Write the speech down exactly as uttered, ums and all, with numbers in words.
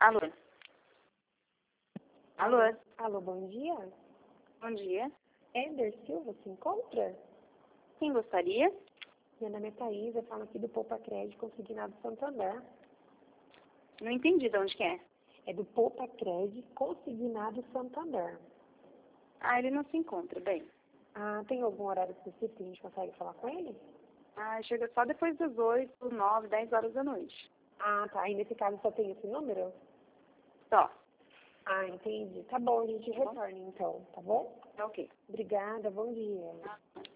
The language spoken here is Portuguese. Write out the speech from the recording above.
Alô? Alô? Alô, bom dia. Bom dia. Eder Silva se encontra? Quem gostaria? Meu nome é Thaís, eu falo aqui do Poupa Crédito Consignado Santander. Não entendi de onde que é. É do Poupa Crédito Consignado Santander. Ah, ele não se encontra, bem. Ah, tem algum horário específico que a gente consegue falar com ele? Ah, chega só depois das oito, nove, dez horas da noite. Ah, tá. E nesse caso só tem esse número? Só. Ah, entendi. Tá bom, a gente Tá bom? retorna então, tá bom? Tá ok. Obrigada, bom dia. Ah.